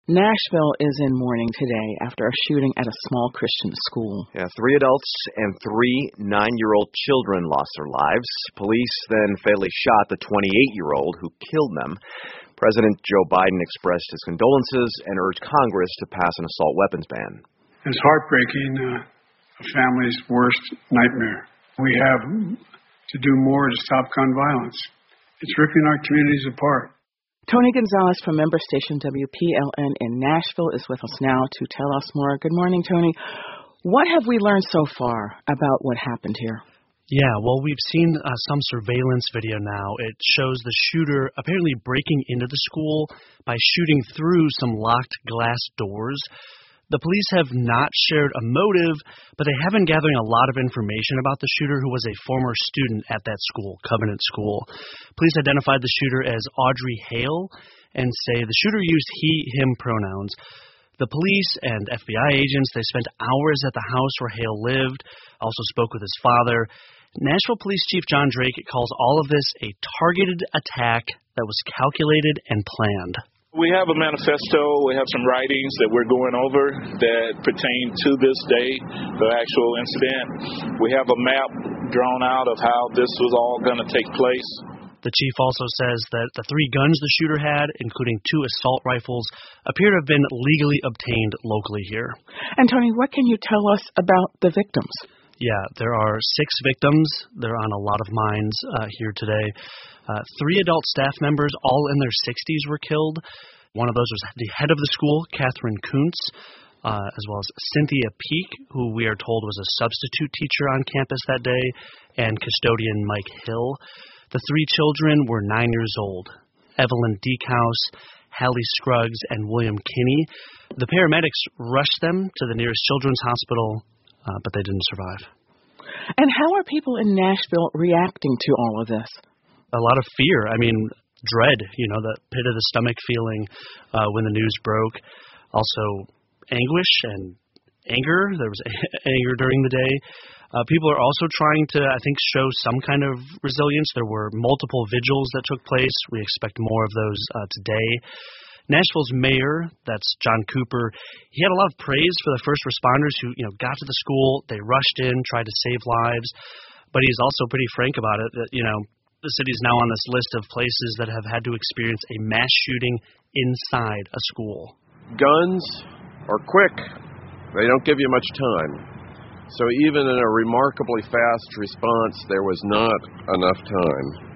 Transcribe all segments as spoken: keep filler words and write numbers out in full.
Nashville is in mourning today after a shooting at a small Christian school. Yeah, three adults and three nine-year-old children lost their lives. Police then fatally shot the twenty-eight-year-old who killed them. President Joe Biden expressed his condolences and urged Congress to pass an assault weapons ban. It's heartbreaking, uh, a family's worst nightmare. We have to do more to stop gun violence. It's ripping our communities apart. Tony Gonzalez from member station W P L N in Nashville is with us now to tell us more. Good morning, Tony. What have we learned so far about what happened here? Yeah, well, we've seen uh, some surveillance video now. It shows the shooter apparently breaking into the school by shooting through some locked glass doors. The police have not shared a motive, but they have been gathering a lot of information about the shooter, who was a former student at that school, Covenant School. Police identified the shooter as Audrey Hale and say the shooter used he, him pronouns. The police and F B I agents, they spent hours at the house where Hale lived, also spoke with his father. Nashville Police Chief John Drake calls all of this a targeted attack that was calculated and planned. We have a manifesto, we have some writings that we're going over that pertain to this day, the actual incident. We have a map drawn out of how this was all going to take place. The chief also says that the three guns the shooter had, including two assault rifles, appear to have been legally obtained locally here. And Tony, what can you tell us about the victims? Yeah, there are six victims. They're on a lot of minds uh, here today. Uh, three adult staff members, all in their sixties, were killed. One of those was the head of the school, Catherine Kuntz, uh, as well as Cynthia Peak, who we are told was a substitute teacher on campus that day, and custodian Mike Hill. The three children were nine years old: Evelyn Deekhouse, Hallie Scruggs, and William Kinney. The paramedics rushed them to the nearest children's hospital, Uh, but they didn't survive. And how are people in Nashville reacting to all of this? A lot of fear. I mean, dread, you know, the pit of the stomach feeling uh, when the news broke. Also, anguish and anger. There was anger during the day. Uh, people are also trying to, I think, show some kind of resilience. There were multiple vigils that took place. We expect more of those uh, today. Nashville's mayor, that's John Cooper, he had a lot of praise for the first responders who, you know, got to the school. They rushed in, tried to save lives. But he's also pretty frank about it, that, you know, the city's now on this list of places that have had to experience a mass shooting inside a school. Guns are quick. They don't give you much time. So even in a remarkably fast response, there was not enough time.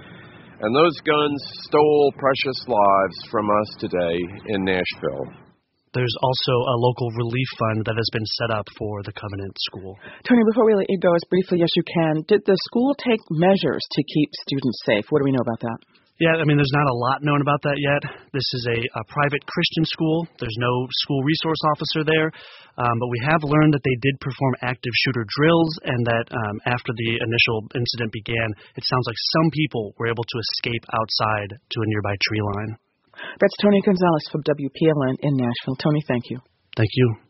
And those guns stole precious lives from us today in Nashville. There's also a local relief fund that has been set up for the Covenant School. Tony, before we let you go, as briefly as you can, did the school take measures to keep students safe? What do we know about that? Yeah, I mean, there's not a lot known about that yet. This is a, a private Christian school. There's no school resource officer there. Um, but we have learned that they did perform active shooter drills, and that um, after the initial incident began, it sounds like some people were able to escape outside to a nearby tree line. That's Tony Gonzalez from W P L N in Nashville. Tony, thank you. Thank you.